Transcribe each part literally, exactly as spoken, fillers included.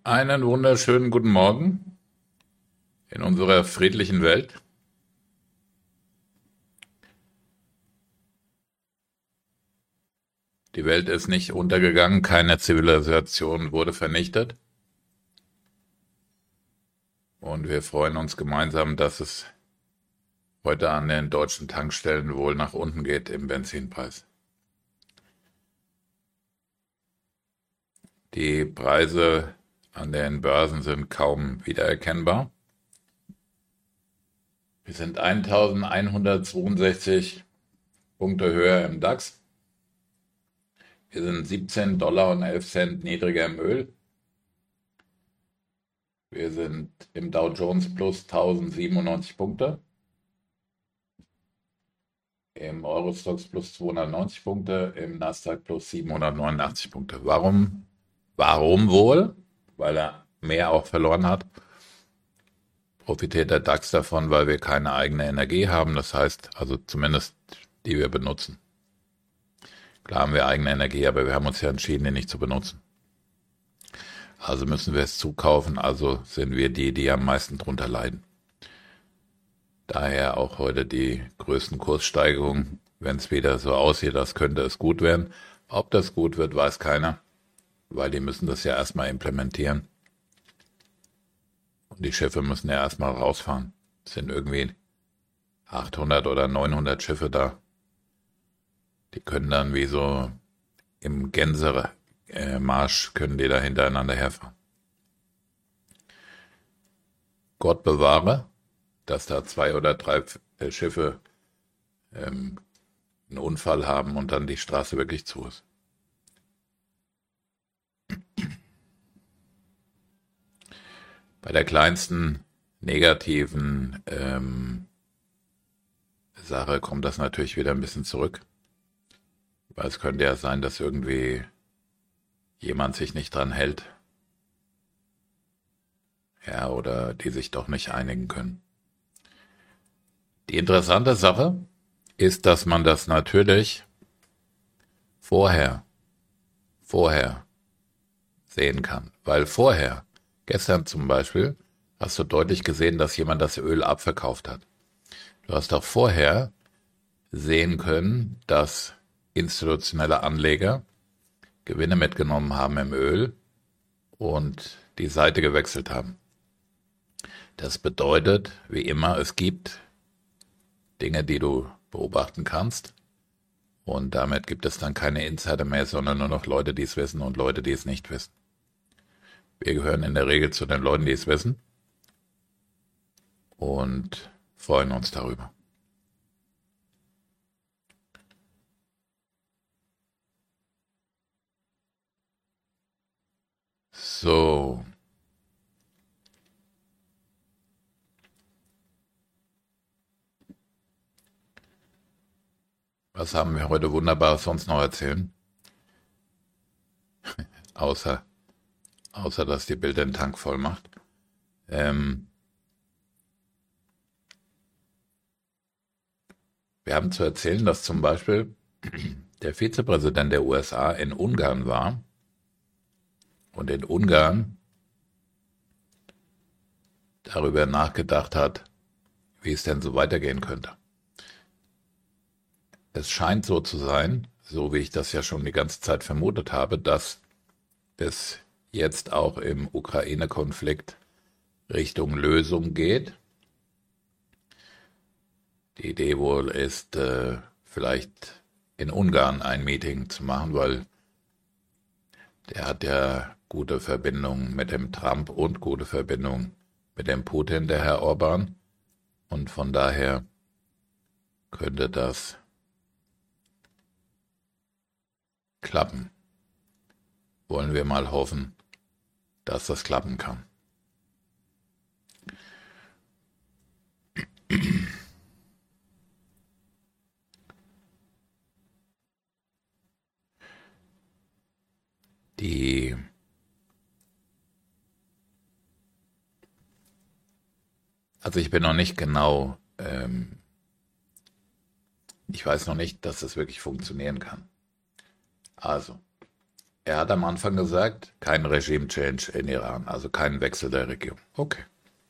Einen wunderschönen guten Morgen in unserer friedlichen Welt. Die Welt ist nicht untergegangen, keine Zivilisation wurde vernichtet und wir freuen uns gemeinsam, dass es heute an den deutschen Tankstellen wohl nach unten geht im Benzinpreis. Die Preise an den Börsen sind kaum wiedererkennbar. Wir sind eintausendeinhundertzweiundsechzig Punkte höher im DAX. Wir sind siebzehn Dollar und elf Cent niedriger im Öl. Wir sind im Dow Jones plus tausendsiebenundneunzig Punkte, im Eurostoxx plus zweihundertneunzig Punkte, im Nasdaq plus siebenhundertneunundachtzig Punkte. Warum? Warum wohl? Weil er mehr auch verloren hat. Profitiert der DAX davon, weil wir keine eigene Energie haben, das heißt also zumindest die wir benutzen. Klar haben wir eigene Energie, aber wir haben uns ja entschieden, die nicht zu benutzen. Also müssen wir es zukaufen, also sind wir die, die am meisten drunter leiden. Daher auch heute die größten Kurssteigerungen, wenn es wieder so aussieht, als könnte es gut werden. Ob das gut wird, weiß keiner, weil die müssen das ja erstmal implementieren. Und die Schiffe müssen ja erstmal rausfahren. Es sind irgendwie achthundert oder neunhundert Schiffe da. Die können dann wie so im Gänsemarsch, können die da hintereinander herfahren. Gott bewahre, dass da zwei oder drei Schiffe ähm, einen Unfall haben und dann die Straße wirklich zu ist. Bei der kleinsten negativen ähm, Sache kommt das natürlich wieder ein bisschen zurück. Weil es könnte ja sein, dass irgendwie jemand sich nicht dran hält. Ja, oder die sich doch nicht einigen können. Die interessante Sache ist, dass man das natürlich vorher, vorher sehen kann. Weil vorher, gestern zum Beispiel, hast du deutlich gesehen, dass jemand das Öl abverkauft hat. Du hast auch vorher sehen können, dass institutionelle Anleger Gewinne mitgenommen haben im Öl und die Seite gewechselt haben. Das bedeutet, wie immer, es gibt Dinge, die du beobachten kannst und damit gibt es dann keine Insider mehr, sondern nur noch Leute, die es wissen und Leute, die es nicht wissen. Wir gehören in der Regel zu den Leuten, die es wissen und freuen uns darüber. So, was haben wir heute Wunderbares sonst noch erzählen? Außer, außer dass die Bild den Tank voll macht. Ähm, wir haben zu erzählen, dass zum Beispiel der Vizepräsident der U S A in Ungarn war und in Ungarn darüber nachgedacht hat, wie es denn so weitergehen könnte. Es scheint so zu sein, so wie ich das ja schon die ganze Zeit vermutet habe, dass es jetzt auch im Ukraine-Konflikt Richtung Lösung geht. Die Idee wohl ist, äh, vielleicht in Ungarn ein Meeting zu machen, weil der hat ja gute Verbindungen mit dem Trump und gute Verbindungen mit dem Putin, der Herr Orban. Und von daher könnte das klappen. Wollen wir mal hoffen, dass das klappen kann. Die Also ich bin noch nicht genau, ähm, ich weiß noch nicht, dass das wirklich funktionieren kann. Also, Er hat am Anfang gesagt, kein Regime-Change in Iran, also kein Wechsel der Regierung. Okay.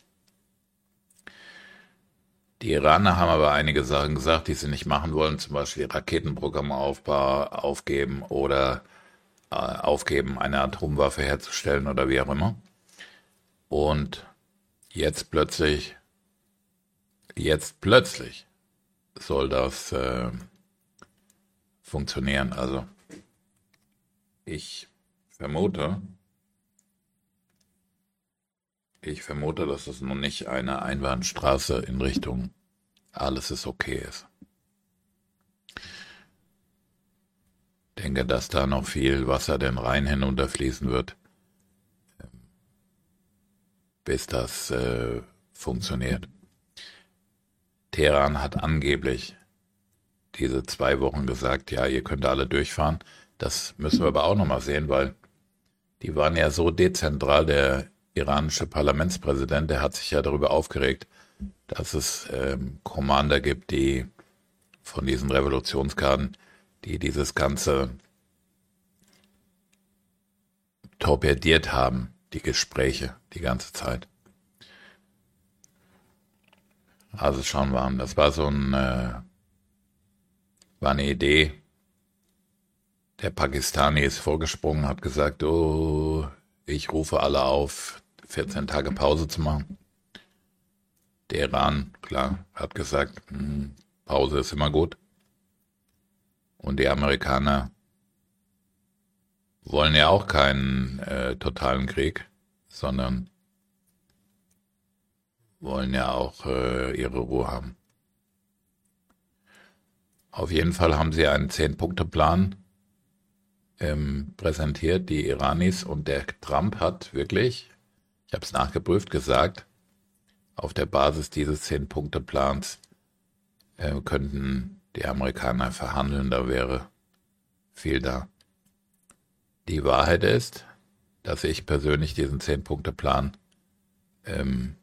Die Iraner haben aber einige Sachen gesagt, die sie nicht machen wollen, zum Beispiel Raketenprogramme aufbau, aufgeben oder äh, aufgeben, eine Atomwaffe herzustellen oder wie auch immer. Und jetzt plötzlich, jetzt plötzlich soll das äh, funktionieren. Also ich vermute, ich vermute, dass es nun nicht eine Einbahnstraße in Richtung alles ist okay ist. Ich denke, dass da noch viel Wasser den Rhein hinunterfließen wird, bis das äh, funktioniert. Teheran hat angeblich diese zwei Wochen gesagt, ja, ihr könnt alle durchfahren. Das müssen wir aber auch nochmal sehen, weil die waren ja so dezentral. Der iranische Parlamentspräsident, der hat sich ja darüber aufgeregt, dass es ähm, Commander gibt, die von diesen Revolutionsgarden, die dieses Ganze torpediert haben, die Gespräche die ganze Zeit. Also schauen wir an. Das war so ein, äh, war eine Idee. Der Pakistani ist vorgesprungen, hat gesagt, oh, ich rufe alle auf, vierzehn Tage Pause zu machen. Der Iran, klar, hat gesagt, hm, Pause ist immer gut. Und die Amerikaner wollen ja auch keinen äh, totalen Krieg, sondern wollen ja auch äh, ihre Ruhe haben. Auf jeden Fall haben sie einen Zehn-Punkte-Plan ähm, präsentiert, die Iranis, und der Trump hat wirklich, ich habe es nachgeprüft, gesagt, auf der Basis dieses Zehn-Punkte-Plans äh, könnten die Amerikaner verhandeln, da wäre viel da. Die Wahrheit ist, dass ich persönlich diesen Zehn-Punkte-Plan, ähm,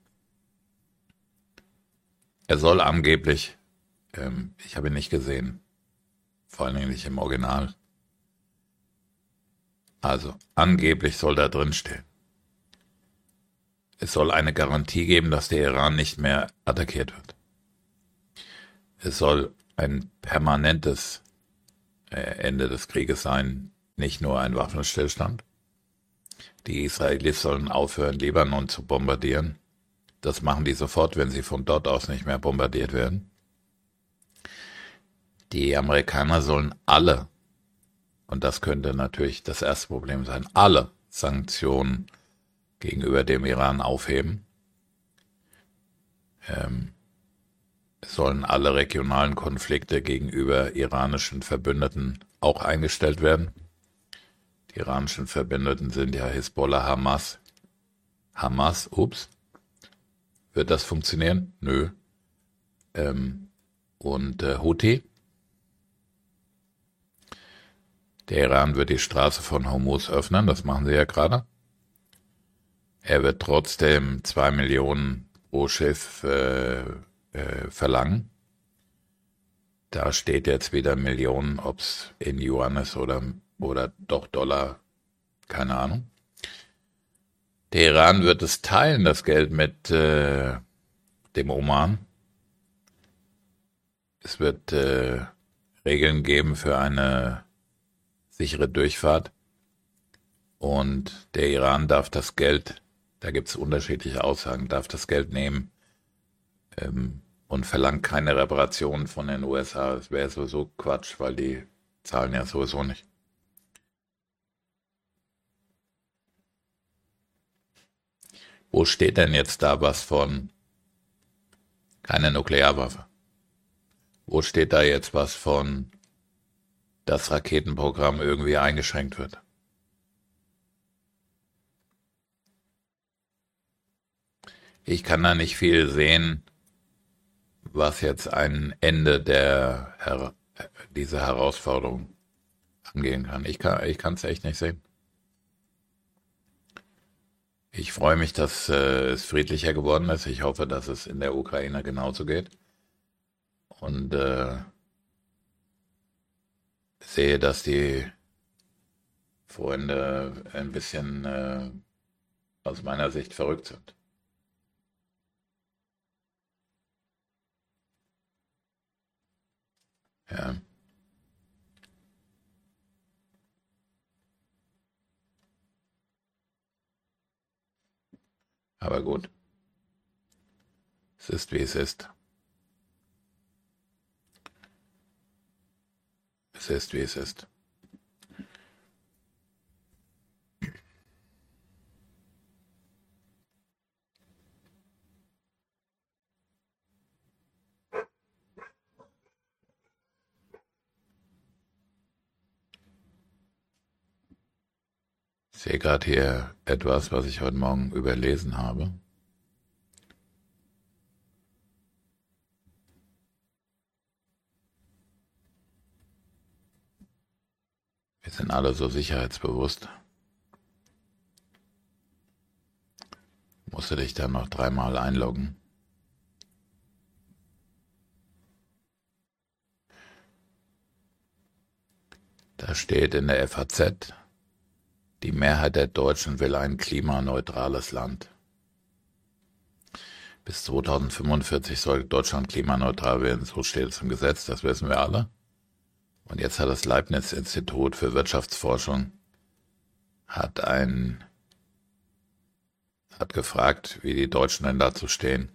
er soll angeblich, ähm, ich habe ihn nicht gesehen, vor allen Dingen nicht im Original, also angeblich soll da drin stehen, es soll eine Garantie geben, dass der Iran nicht mehr attackiert wird. Es soll ein permanentes äh, Ende des Krieges sein, nicht nur ein Waffenstillstand. Die Israelis sollen aufhören, Libanon zu bombardieren. Das machen die sofort, wenn sie von dort aus nicht mehr bombardiert werden. Die Amerikaner sollen alle, und das könnte natürlich das erste Problem sein, alle Sanktionen gegenüber dem Iran aufheben. Ähm, sollen alle regionalen Konflikte gegenüber iranischen Verbündeten auch eingestellt werden. Die iranischen Verbündeten sind ja Hisbollah, Hamas. Hamas, ups. Wird das funktionieren? Nö. Ähm, und äh, Houthi. Der Iran wird die Straße von Hormuz öffnen, das machen sie ja gerade. Er wird trotzdem zwei Millionen pro Schiff äh, äh, verlangen. Da steht jetzt wieder Millionen, ob es in Yuan ist oder, oder doch Dollar, keine Ahnung. Der Iran wird es teilen, das Geld mit äh, dem Oman. Es wird äh, Regeln geben für eine sichere Durchfahrt. Und der Iran darf das Geld, da gibt es unterschiedliche Aussagen, darf das Geld nehmen ähm, und verlangt keine Reparationen von den U S A. Das wäre sowieso Quatsch, weil die zahlen ja sowieso nicht. Wo steht denn jetzt da was von keine Nuklearwaffe? Wo steht da jetzt was von, dass Raketenprogramm irgendwie eingeschränkt wird? Ich kann da nicht viel sehen, was jetzt ein Ende der Her dieser Herausforderung angehen kann. Ich kann ich kann es echt nicht sehen. Ich freue mich, dass äh, es friedlicher geworden ist. Ich hoffe, dass es in der Ukraine genauso geht. Und äh, sehe, dass die Freunde ein bisschen äh, aus meiner Sicht verrückt sind. Ja, aber gut, es ist wie es ist. Es ist wie es ist. Ich sehe gerade hier etwas, was ich heute Morgen überlesen habe. Wir sind alle so sicherheitsbewusst. Musst du dich dann noch dreimal einloggen. Da steht in der F A Z, die Mehrheit der Deutschen will ein klimaneutrales Land. Bis zweitausendfünfundvierzig soll Deutschland klimaneutral werden, so steht es im Gesetz, das wissen wir alle. Und jetzt hat das Leibniz-Institut für Wirtschaftsforschung hat ein, hat gefragt, wie die Deutschen denn dazu stehen.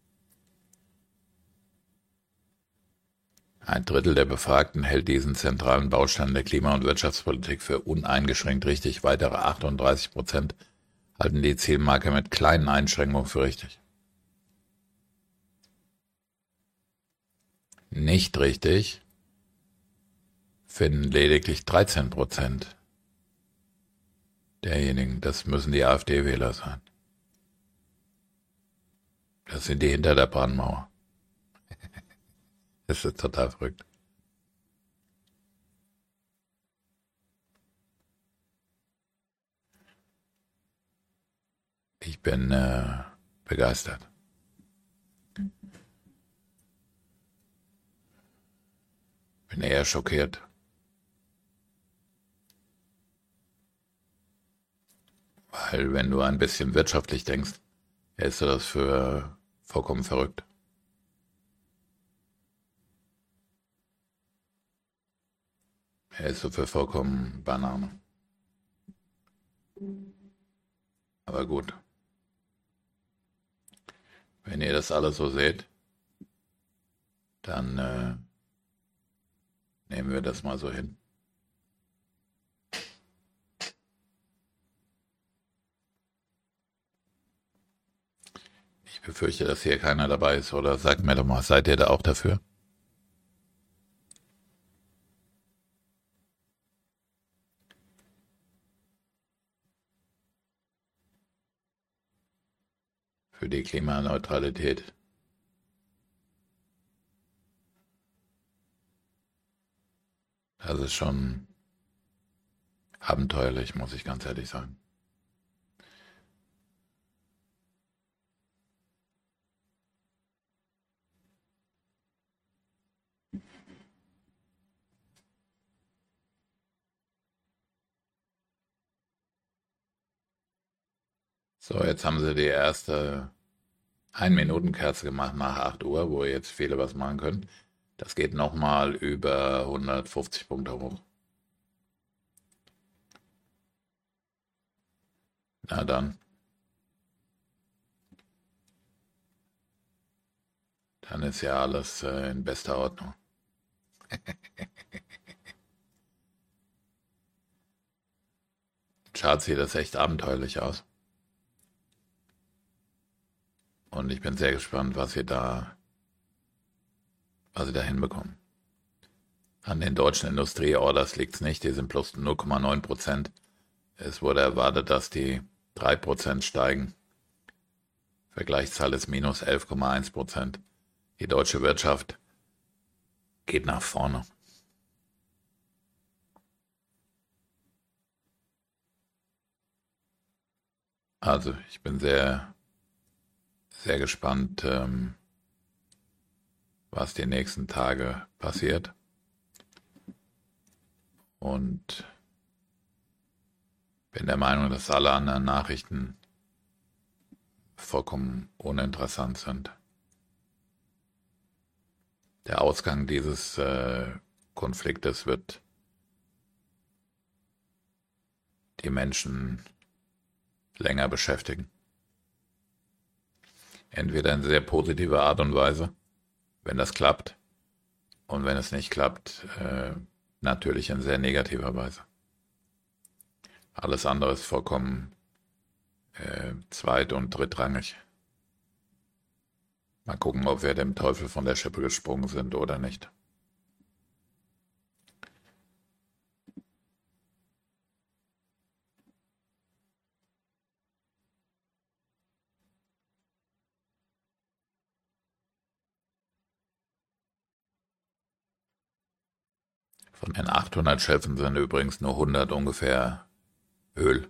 Ein Drittel der Befragten hält diesen zentralen Baustein der Klima- und Wirtschaftspolitik für uneingeschränkt richtig. Weitere achtunddreißig Prozent halten die Zielmarke mit kleinen Einschränkungen für richtig. Nicht richtig finden lediglich dreizehn Prozent derjenigen. Das müssen die AfD-Wähler sein. Das sind die hinter der Brandmauer. Das ist total verrückt. Ich bin äh, begeistert. Bin eher schockiert. Weil wenn du ein bisschen wirtschaftlich denkst, hältst du das für vollkommen verrückt. Hältst du für vollkommen Banane. Aber gut, wenn ihr das alle so seht, dann äh, nehmen wir das mal so hin. Ich befürchte, dass hier keiner dabei ist, oder sagt mir doch mal, seid ihr da auch dafür? Für die Klimaneutralität? Das ist schon abenteuerlich, muss ich ganz ehrlich sagen. So, jetzt haben sie die erste Ein-Minuten-Kerze gemacht nach acht Uhr, wo jetzt viele was machen können. Das geht nochmal über hundertfünfzig Punkte hoch. Na dann, dann ist ja alles äh, in bester Ordnung. Chart sieht das echt abenteuerlich aus. Und ich bin sehr gespannt, was sie da, was sie da hinbekommen. An den deutschen Industrieorders liegt es nicht, die sind plus null Komma neun Prozent. Es wurde erwartet, dass die drei Prozent steigen. Vergleichszahl ist minus elf Komma eins Prozent. Die deutsche Wirtschaft geht nach vorne. Also ich bin sehr, sehr gespannt, ähm, was die nächsten Tage passiert. Und Bin der Meinung, dass alle anderen Nachrichten vollkommen uninteressant sind. Der Ausgang dieses äh, Konfliktes wird die Menschen länger beschäftigen. Entweder in sehr positiver Art und Weise, wenn das klappt, und wenn es nicht klappt, äh, natürlich in sehr negativer Weise. Alles andere ist vollkommen äh, zweit- und drittrangig. Mal gucken, ob wir dem Teufel von der Schippe gesprungen sind oder nicht. Von den achthundert Schiffen sind übrigens nur hundert ungefähr Öl.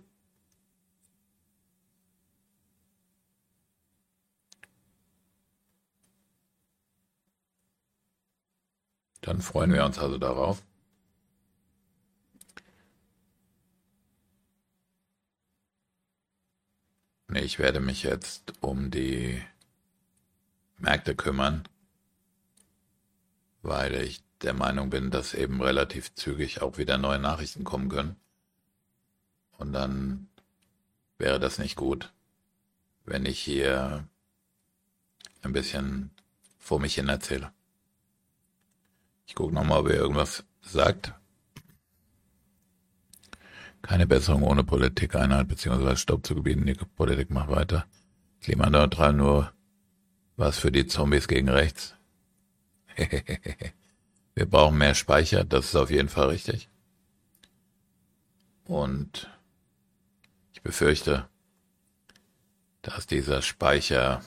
Dann freuen wir uns also darauf. Ich werde mich jetzt um die Märkte kümmern, weil ich der Meinung bin, dass eben relativ zügig auch wieder neue Nachrichten kommen können. Und dann wäre das nicht gut, wenn ich hier ein bisschen vor mich hin erzähle. Ich gucke nochmal, ob ihr irgendwas sagt. Keine Besserung ohne Politikeinheit bzw. Stopp zu gebieten. Die Politik macht weiter. Klimaneutral nur was für die Zombies gegen rechts. Wir brauchen mehr Speicher, das ist auf jeden Fall richtig. Und ich befürchte, dass dieser Speicher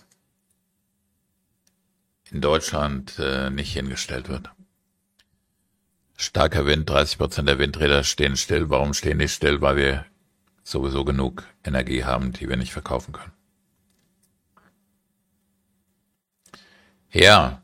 in Deutschland äh, nicht hingestellt wird. Starker Wind, dreißig Prozent der Windräder stehen still. Warum stehen die still? Weil wir sowieso genug Energie haben, die wir nicht verkaufen können. Ja,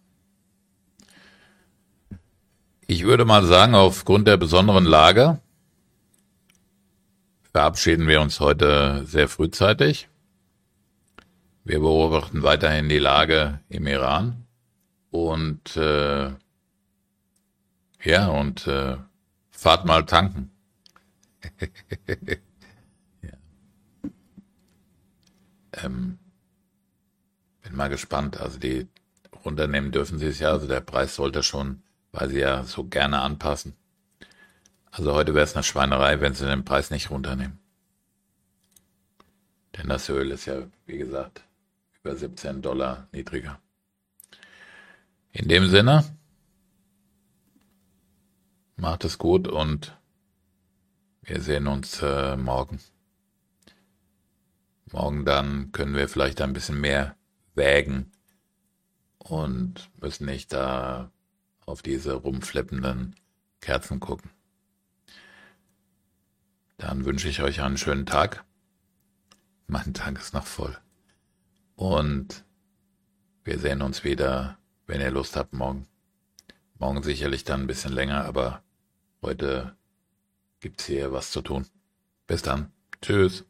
ich würde mal sagen, aufgrund der besonderen Lage verabschieden wir uns heute sehr frühzeitig. Wir beobachten weiterhin die Lage im Iran und äh, ja, und äh, fahrt mal tanken. Ja. Ähm, bin mal gespannt. Also die runternehmen dürfen sie es ja. Also der Preis sollte schon, weil sie ja so gerne anpassen. Also heute wäre es eine Schweinerei, wenn sie den Preis nicht runternehmen. Denn das Öl ist ja, wie gesagt, über siebzehn Dollar niedriger. In dem Sinne, macht es gut und wir sehen uns äh, morgen. Morgen dann können wir vielleicht ein bisschen mehr wägen und müssen nicht da auf diese rumflippenden Kerzen gucken. Dann wünsche ich euch einen schönen Tag. Mein Tag ist noch voll. Und wir sehen uns wieder, wenn ihr Lust habt, morgen. Morgen sicherlich dann ein bisschen länger, aber heute gibt's hier was zu tun. Bis dann. Tschüss.